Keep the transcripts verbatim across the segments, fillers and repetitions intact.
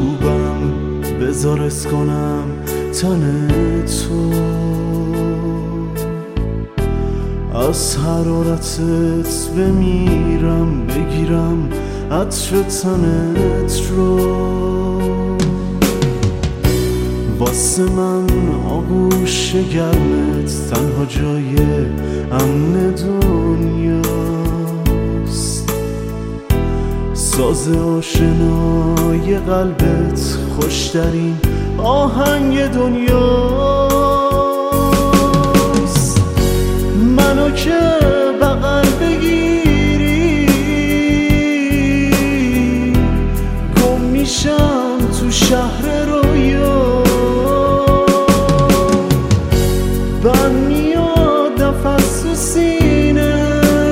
خوبم بذار اس کنم تن تو، از حرارتت بمیرم بگیرم عطر تنت رو. واسه من آغوش گرمت تنها جای امن دنیاست، ساز آشنای قلبت خوشترین آهنگ دنیاست. منو که بغل بگیری گم میشم تو شهر رویا، بند میاد نفس تو سینه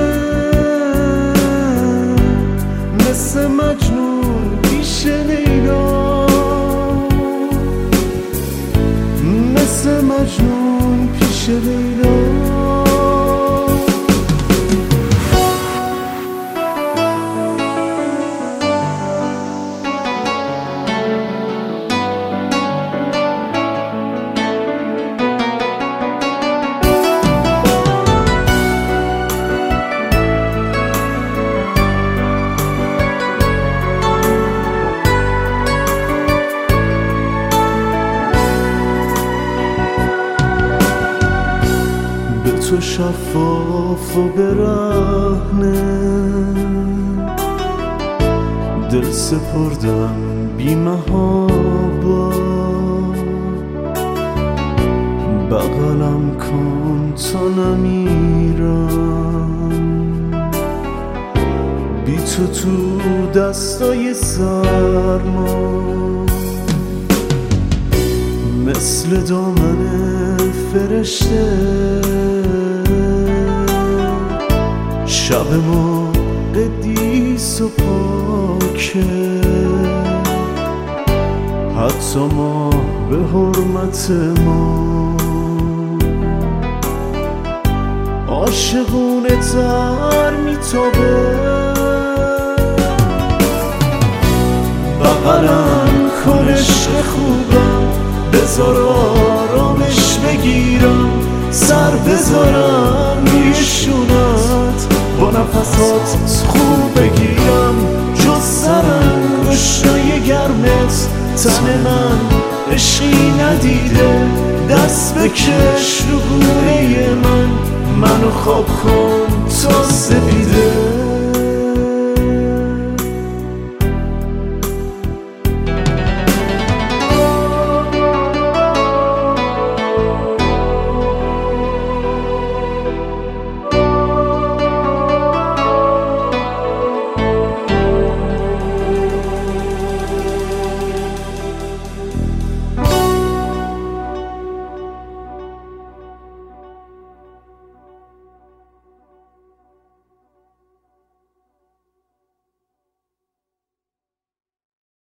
مثل مجنون پیش لیلا، مثل مجنون پیش لیلا. تو شفاف و برهنه دل سپردم بی محابا، بغلم کن تا نمیرم بی تو تو دستای سرما، مثل دامن فرشته شب ما قدیس و پاکه، حتی ما به حرمت ما عاشقونه تر میتابه. بغلم کن عشق خوبم بذار آرامش بگیرم، سر بذارم روی شونت با نفسات خوب بگیرم، جز سرم روشنای گرمت تن من عشقی ندیده، دست بکش رو گونه من منو خواب کن تا سپیده.